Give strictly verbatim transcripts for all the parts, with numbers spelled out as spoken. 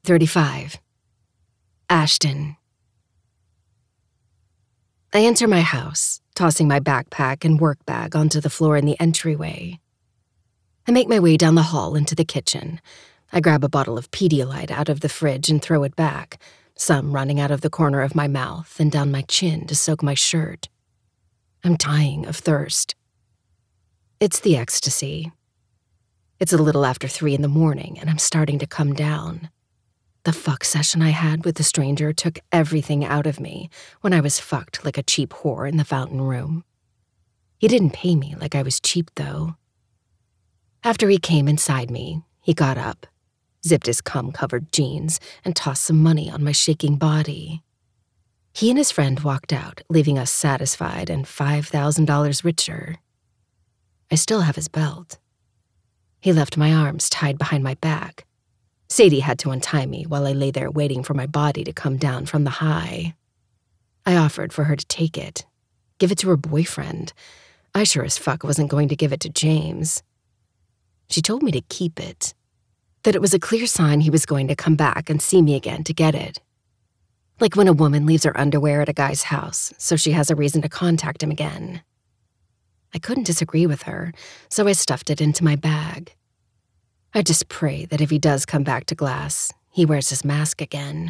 thirty-five. Ashton. I enter my house, tossing my backpack and work bag onto the floor in the entryway. I make my way down the hall into the kitchen. I grab a bottle of Pedialyte out of the fridge and throw it back, some running out of the corner of my mouth and down my chin to soak my shirt. I'm dying of thirst. It's the ecstasy. It's a little after three in the morning, and I'm starting to come down. The fuck session I had with the stranger took everything out of me when I was fucked like a cheap whore in the fountain room. He didn't pay me like I was cheap, though. After he came inside me, he got up, zipped his cum-covered jeans, and tossed some money on my shaking body. He and his friend walked out, leaving us satisfied and five thousand dollars richer. I still have his belt. He left my arms tied behind my back. Sadie had to untie me while I lay there waiting for my body to come down from the high. I offered for her to take it, give it to her boyfriend. I sure as fuck wasn't going to give it to James. She told me to keep it, that it was a clear sign he was going to come back and see me again to get it. Like when a woman leaves her underwear at a guy's house, so she has a reason to contact him again. I couldn't disagree with her, so I stuffed it into my bag. I just pray that if he does come back to Glass, he wears his mask again.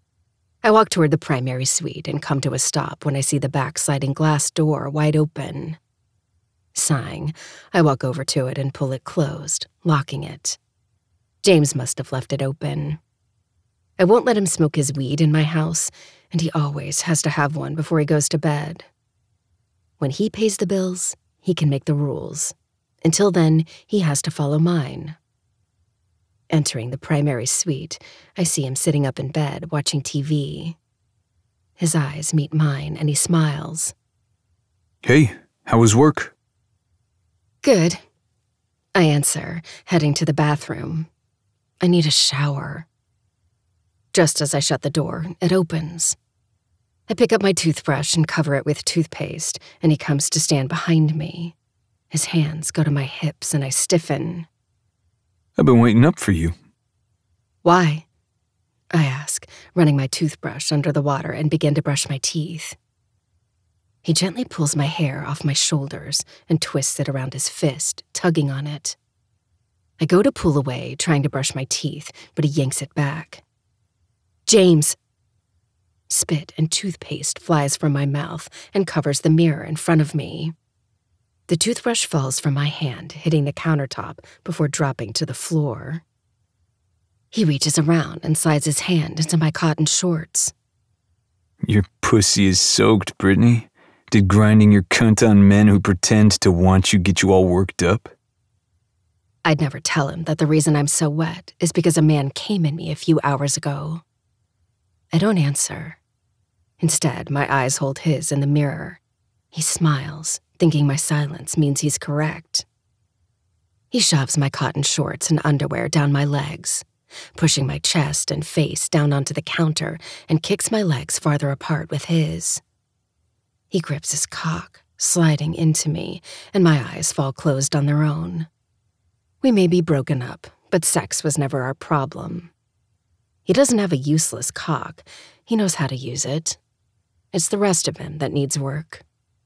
I walk toward the primary suite and come to a stop when I see the back sliding glass door wide open. Sighing, I walk over to it and pull it closed, locking it. James must have left it open. I won't let him smoke his weed in my house, and he always has to have one before he goes to bed. When he pays the bills, he can make the rules. Until then, he has to follow mine. Entering the primary suite, I see him sitting up in bed watching T V. His eyes meet mine, and he smiles. Hey, how was work? Good, I answer, heading to the bathroom. I need a shower. Just as I shut the door, it opens. I pick up my toothbrush and cover it with toothpaste, and he comes to stand behind me. His hands go to my hips, and I stiffen. I've been waiting up for you. Why? I ask, running my toothbrush under the water and begin to brush my teeth. He gently pulls my hair off my shoulders and twists it around his fist, tugging on it. I go to pull away, trying to brush my teeth, but he yanks it back. James! Spit and toothpaste flies from my mouth and covers the mirror in front of me. The toothbrush falls from my hand, hitting the countertop before dropping to the floor. He reaches around and slides his hand into my cotton shorts. Your pussy is soaked, Brittany. Did grinding your cunt on men who pretend to want you get you all worked up? I'd never tell him that the reason I'm so wet is because a man came in me a few hours ago. I don't answer. Instead, my eyes hold his in the mirror. He smiles, thinking my silence means he's correct. He shoves my cotton shorts and underwear down my legs, pushing my chest and face down onto the counter and kicks my legs farther apart with his. He grips his cock, sliding into me, and my eyes fall closed on their own. We may be broken up, but sex was never our problem. He doesn't have a useless cock. He knows how to use it. It's the rest of him that needs work.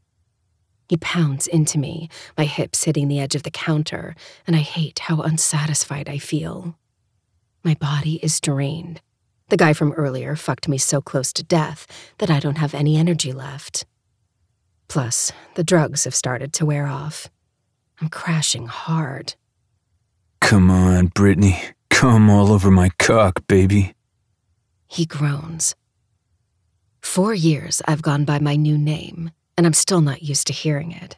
He pounds into me, my hips hitting the edge of the counter, and I hate how unsatisfied I feel. My body is drained. The guy from earlier fucked me so close to death that I don't have any energy left. Plus, the drugs have started to wear off. I'm crashing hard. Come on, Brittany. Come all over my cock, baby. He groans. Four years I've gone by my new name, and I'm still not used to hearing it.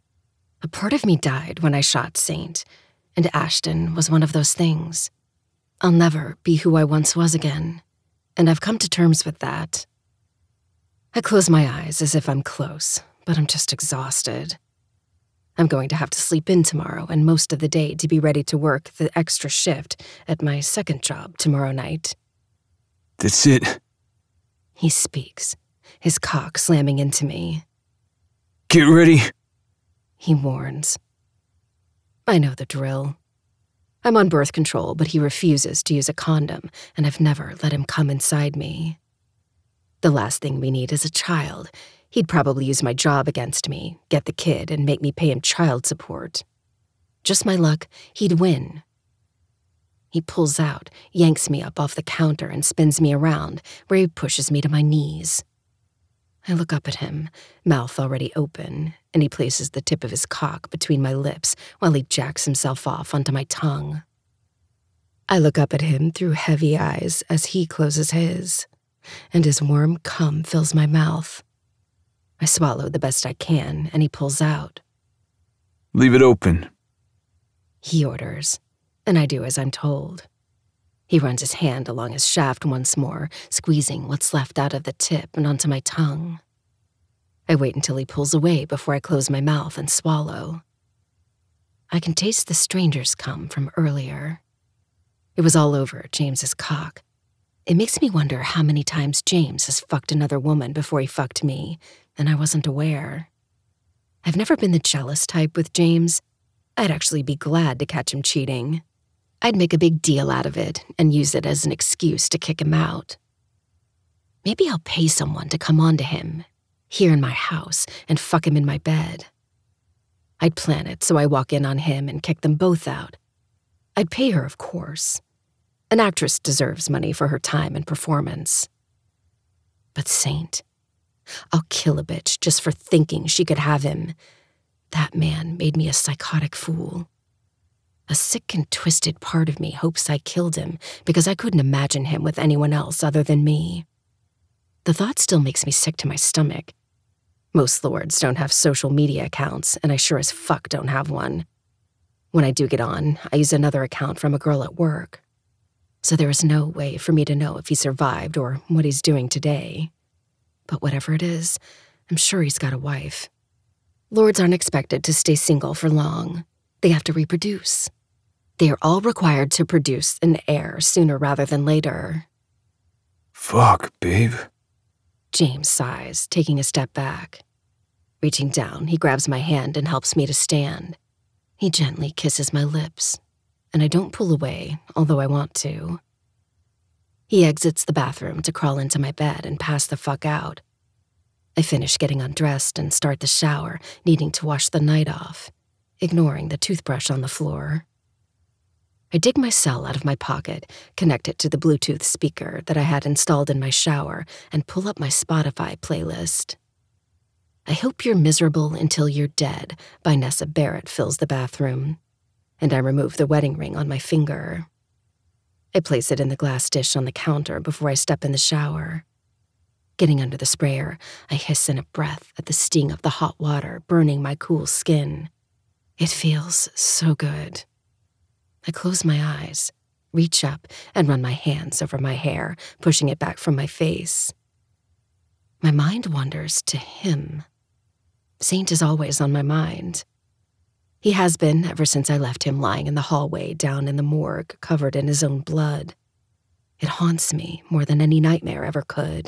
A part of me died when I shot Saint, and Ashton was one of those things. I'll never be who I once was again, and I've come to terms with that. I close my eyes as if I'm close, but I'm just exhausted. I'm going to have to sleep in tomorrow and most of the day to be ready to work the extra shift at my second job tomorrow night. That's it. He speaks, his cock slamming into me. Get ready, he warns. I know the drill. I'm on birth control, but he refuses to use a condom, and I've never let him come inside me. The last thing we need is a child. He'd probably use my job against me, get the kid, and make me pay him child support. Just my luck, he'd win. He pulls out, yanks me up off the counter, and spins me around, where he pushes me to my knees. I look up at him, mouth already open, and he places the tip of his cock between my lips while he jacks himself off onto my tongue. I look up at him through heavy eyes as he closes his, and his warm cum fills my mouth. I swallow the best I can, and he pulls out. Leave it open, he orders, and I do as I'm told. He runs his hand along his shaft once more, squeezing what's left out of the tip and onto my tongue. I wait until he pulls away before I close my mouth and swallow. I can taste the stranger's cum from earlier. It was all over James's cock. It makes me wonder how many times James has fucked another woman before he fucked me, and I wasn't aware. I've never been the jealous type with James. I'd actually be glad to catch him cheating. I'd make a big deal out of it and use it as an excuse to kick him out. Maybe I'll pay someone to come on to him, here in my house, and fuck him in my bed. I'd plan it so I walk in on him and kick them both out. I'd pay her, of course. An actress deserves money for her time and performance. But Saint, I'll kill a bitch just for thinking she could have him. That man made me a psychotic fool. A sick and twisted part of me hopes I killed him because I couldn't imagine him with anyone else other than me. The thought still makes me sick to my stomach. Most lords don't have social media accounts, and I sure as fuck don't have one. When I do get on, I use another account from a girl at work. So there is no way for me to know if he survived or what he's doing today. But whatever it is, I'm sure he's got a wife. Lords aren't expected to stay single for long. They have to reproduce. They are all required to produce an heir sooner rather than later. Fuck, babe. James sighs, taking a step back. Reaching down, he grabs my hand and helps me to stand. He gently kisses my lips, and I don't pull away, although I want to. He exits the bathroom to crawl into my bed and pass the fuck out. I finish getting undressed and start the shower, needing to wash the night off, ignoring the toothbrush on the floor. I dig my cell out of my pocket, connect it to the Bluetooth speaker that I had installed in my shower, and pull up my Spotify playlist. I Hope You're Miserable Until You're Dead by Nessa Barrett fills the bathroom, and I remove the wedding ring on my finger. I place it in the glass dish on the counter before I step in the shower. Getting under the sprayer, I hiss in a breath at the sting of the hot water burning my cool skin. It feels so good. I close my eyes, reach up, and run my hands over my hair, pushing it back from my face. My mind wanders to him. Saint is always on my mind. He has been ever since I left him lying in the hallway down in the morgue, covered in his own blood. It haunts me more than any nightmare ever could.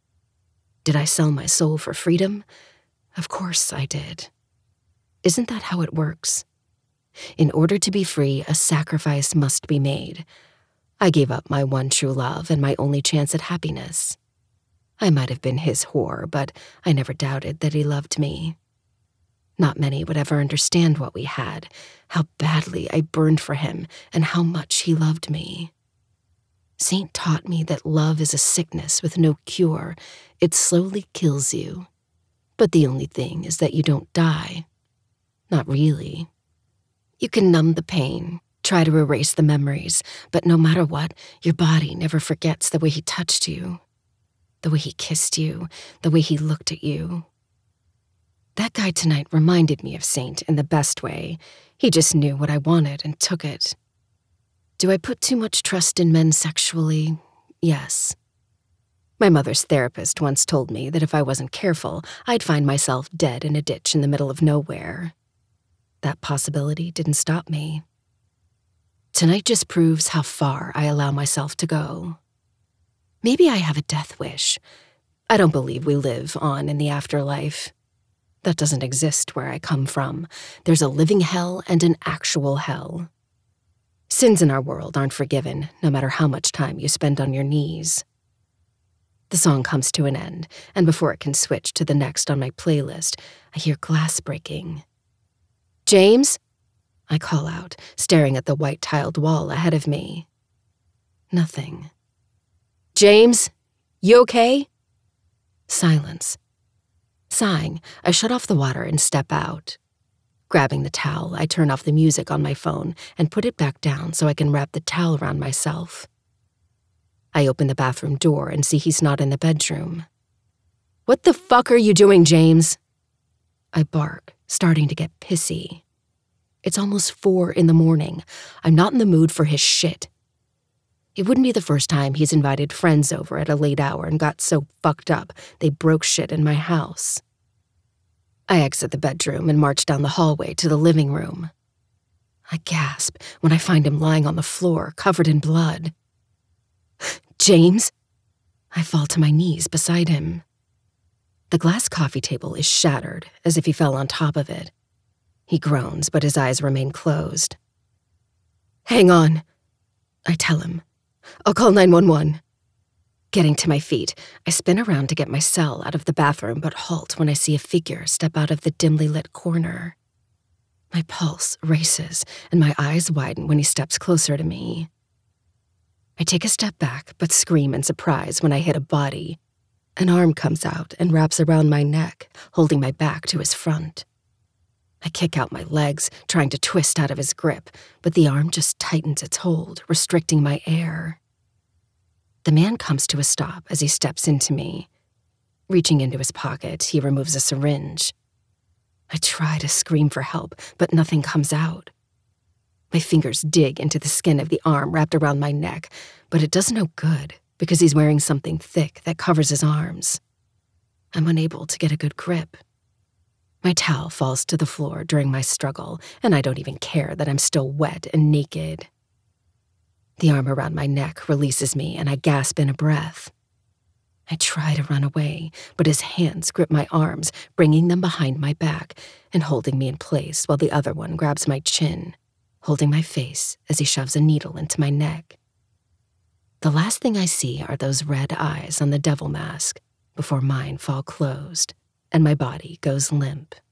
Did I sell my soul for freedom? Of course I did. Isn't that how it works? In order to be free, a sacrifice must be made. I gave up my one true love and my only chance at happiness. I might have been his whore, but I never doubted that he loved me. Not many would ever understand what we had, how badly I burned for him, and how much he loved me. Saint taught me that love is a sickness with no cure. It slowly kills you. But the only thing is that you don't die. Not really. You can numb the pain, try to erase the memories, but no matter what, your body never forgets the way he touched you, the way he kissed you, the way he looked at you. That guy tonight reminded me of Saint in the best way. He just knew what I wanted and took it. Do I put too much trust in men sexually? Yes. My mother's therapist once told me that if I wasn't careful, I'd find myself dead in a ditch in the middle of nowhere. That possibility didn't stop me. Tonight just proves how far I allow myself to go. Maybe I have a death wish. I don't believe we live on in the afterlife. That doesn't exist where I come from. There's a living hell and an actual hell. Sins in our world aren't forgiven, no matter how much time you spend on your knees. The song comes to an end, and before it can switch to the next on my playlist, I hear glass breaking. "James?" I call out, staring at the white-tiled wall ahead of me. Nothing. "James? You okay?" Silence. Sighing, I shut off the water and step out. Grabbing the towel, I turn off the music on my phone and put it back down so I can wrap the towel around myself. I open the bathroom door and see he's not in the bedroom. "What the fuck are you doing, James?" I bark, starting to get pissy. It's almost four in the morning. I'm not in the mood for his shit. It wouldn't be the first time he's invited friends over at a late hour and got so fucked up they broke shit in my house. I exit the bedroom and march down the hallway to the living room. I gasp when I find him lying on the floor, covered in blood. "James?" I fall to my knees beside him. The glass coffee table is shattered, as if he fell on top of it. He groans, but his eyes remain closed. "Hang on," I tell him. "I'll call nine one one. Getting to my feet, I spin around to get my cell out of the bathroom but halt when I see a figure step out of the dimly lit corner. My pulse races and my eyes widen when he steps closer to me. I take a step back but scream in surprise when I hit a body. An arm comes out and wraps around my neck, holding my back to his front. I kick out my legs, trying to twist out of his grip, but the arm just tightens its hold, restricting my air. The man comes to a stop as he steps into me. Reaching into his pocket, he removes a syringe. I try to scream for help, but nothing comes out. My fingers dig into the skin of the arm wrapped around my neck, but it does no good because he's wearing something thick that covers his arms. I'm unable to get a good grip. My towel falls to the floor during my struggle, and I don't even care that I'm still wet and naked. The arm around my neck releases me, and I gasp in a breath. I try to run away, but his hands grip my arms, bringing them behind my back and holding me in place while the other one grabs my chin, holding my face as he shoves a needle into my neck. The last thing I see are those red eyes on the devil mask before mine fall closed and my body goes limp.